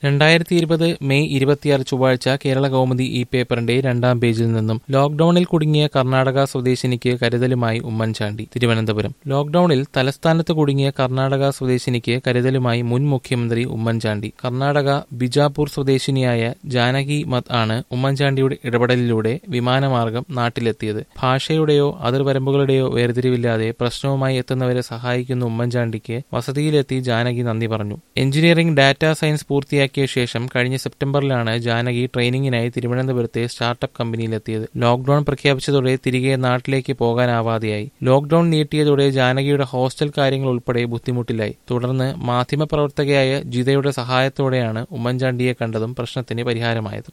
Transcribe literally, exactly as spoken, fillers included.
രണ്ടായിരത്തി ഇരുപത് മെയ് ഇരുപത്തിയാറ് ചൊവ്വാഴ്ച കേരള കൗമുദി ഈ പേപ്പറിന്റെ രണ്ടാം പേജിൽ നിന്നും ലോക്ഡൌണിൽ കുടുങ്ങിയ കർണാടക സ്വദേശിനിക്ക് കരുതലുമായി ഉമ്മൻചാണ്ടി. തിരുവനന്തപുരം. ലോക്ഡൌണിൽ തലസ്ഥാനത്ത് കുടുങ്ങിയ കർണാടക സ്വദേശിനിക്ക് കരുതലുമായി മുൻ മുഖ്യമന്ത്രി ഉമ്മൻചാണ്ടി. കർണാടക ബിജാപൂർ സ്വദേശിനിയായ ജാനകി മത് ആണ് ഉമ്മൻചാണ്ടിയുടെ ഇടപെടലിലൂടെ വിമാനമാർഗം നാട്ടിലെത്തിയത്. ഭാഷയുടെയോ അതിർവരമ്പുകളുടെയോ വേർതിരിവില്ലാതെ പ്രശ്നവുമായി എത്തുന്നവരെ സഹായിക്കുന്ന ഉമ്മൻചാണ്ടിക്ക് വസതിയിലെത്തി ജാനകി നന്ദി പറഞ്ഞു. എഞ്ചിനീയറിംഗ് ഡാറ്റാ സയൻസ് പൂർത്തിയാക്കി ശേഷം കഴിഞ്ഞ സെപ്റ്റംബറിലാണ് ജാനകി ട്രെയിനിങ്ങിനായി തിരുവനന്തപുരത്തെ സ്റ്റാർട്ടപ്പ് കമ്പനിയിലെത്തിയത്. ലോക്ഡൌൺ പ്രഖ്യാപിച്ചതോടെ തിരികെ നാട്ടിലേക്ക് പോകാനാവാതെയായി. ലോക്ഡൌൺ നീട്ടിയതോടെ ജാനകിയുടെ ഹോസ്റ്റൽ കാര്യങ്ങൾ ഉൾപ്പെടെ ബുദ്ധിമുട്ടിലായി. തുടർന്ന് മാധ്യമപ്രവർത്തകയായ ജിതയുടെ സഹായത്തോടെയാണ് ഉമ്മൻചാണ്ടിയെ കണ്ടതും പ്രശ്നത്തിന് പരിഹാരമായത്.